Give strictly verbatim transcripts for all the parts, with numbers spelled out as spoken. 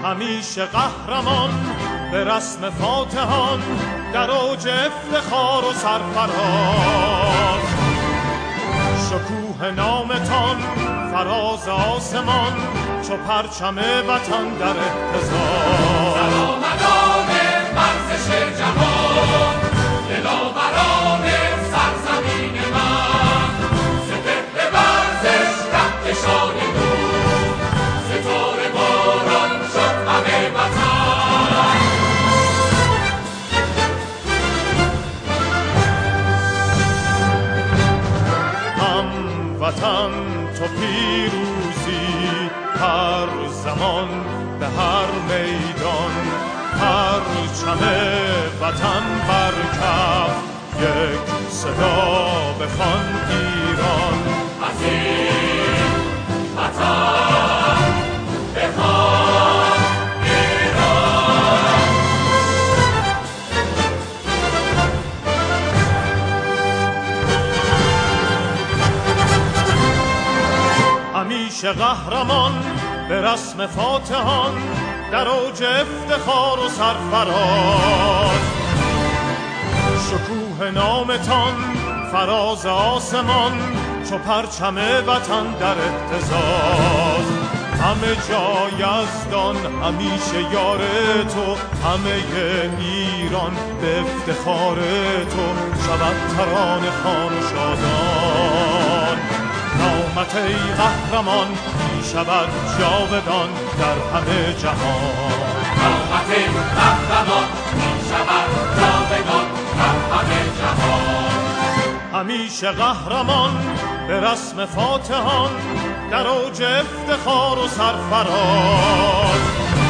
همیشه قهرمان به رسم فاتحان در اوج افتخار و سرفراز. شکوه نامتان فراز آسمان چو پرچم وطن در اهتزاز. سرآمدان ورزش جهان دلاوران سرزمین من، سپهر ورزش رهکشان نور، ستاره باران شد همه وطن. هم وطن تو پیروزی هر زمان به هر میدان، پرچم وطن بر کف یک صدا بخوان ایران. از این وطن بخوان ایران. همیشه قهرمان به رسم فاتحان در اوج افتخار و سرفراز. شکوه نامتان فراز آسمان چو پرچم وطن در اهتزاز. همه جا یزدان همیشه یار تو، همه ایران به افتخار تو شود ترانه خوان و شادان. نامت ای قهرمان می شود جاودان در همه جهان. نامت ای قهرمان می شود جاودان در همه جهان. همیشه قهرمان به رسم فاتحان در اوج افتخار و سرفراز.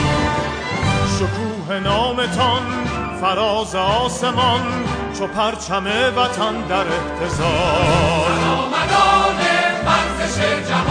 شکوه نامتان فراز آسمان چو پرچم وطن در اهتزاز. سرآمدان ورزش جهان